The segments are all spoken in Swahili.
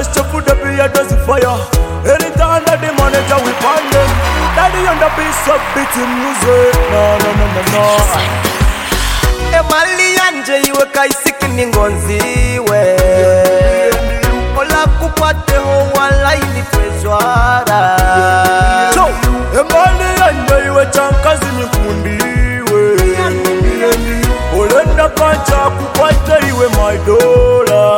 best to put the beer does fire. Anytime that the manager we find them, daddy on the beat of beating music. No. Emali yanje iwe kaisiki ningonziwe. Ola kupate ho wala ilipezwara. Emali yanje iwe chankazi nikundiwe. Olenda kancha kupate iwe my dollar.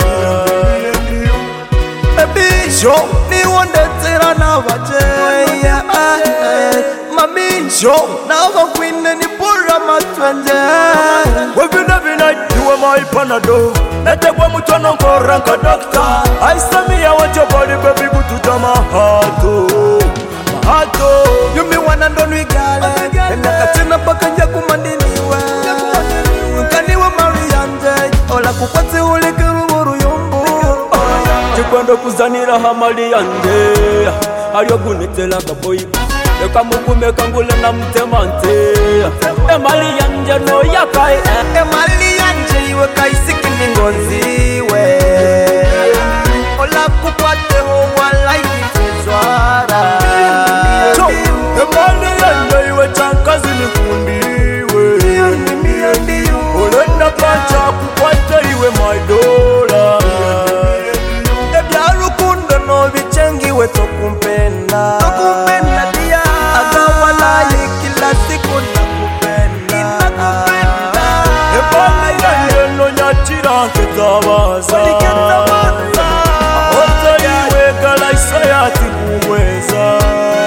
Baby show ni wondetera na vaje. Mami show na vakwine ni pura matwende. Every night you are my panado. Let one mutono nkoranka doctor. I say me I want your body baby good to my heart. My heart. You me wanna don't we gale. Nakatina paka nja kumandiniwe. Kaniwa Mariante. Ola kukwati ulikiruburu yumbu. Chikwendo kuzanira hamali yande. Ariyo gunitela kaboy. Eka mukume kangule na mtemante. Emali yanje no yakai. Emali yanje iwe kaisiki ningonziwe. Ola kupate ho wala ilipezwara. Emali yanje iwe chankazi nikundiwe. Olenda kancha kupate iwe my dollar. Ebya rukundo no bichengiwe tokumpenda. Tokumpenda dia. Agawala kila siku nakupenda. Emali yanje no nyachira nketabaza. Oto iwe galaisa yati kumweza.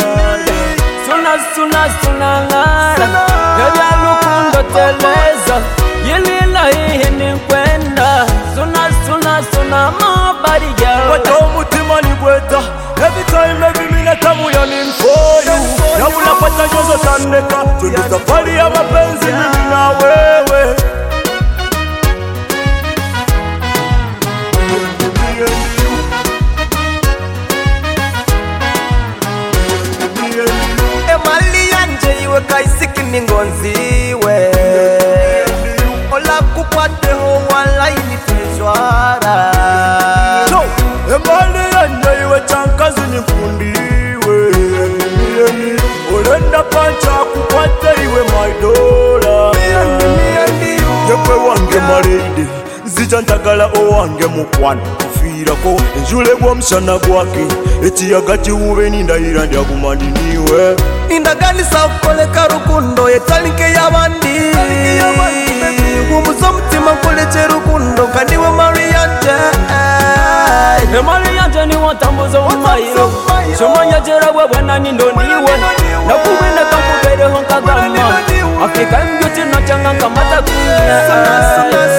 Suna ngara. Ebya rukundo teleza. Yilila ihini kwenda. Suna mabari girl. Wato mutima ni gweta. Every time every minute I'm yearning for you. Na unapata nyozo tandeka. Twende safari ya mapenzi mimi na wewe. Emali yanje iwe kaisiki ningonziwe. Ola kupate ho wala ilipezwara. Emali yanje iwe chankazi nikundiwe. Olenda kancha kupate iwe my dollar. Yekwe wange maride. Zija ntagala owange mukwana. Kufirako enjule bw'omusana gwake. Ekiyaga kiwube nindayira ndyakumandiniwe. Indaganisa okoleka rukundo yetalike y'abandi. Umuza mutima nkoleke rukundo kandiwe Mariante. Emali yanje ni watambuza umayiro. Shomanya jera wewe nani ndo niwe. Nakuwene kakubereho nkagama. Afrika mbyuti nachanga nkamata kunya.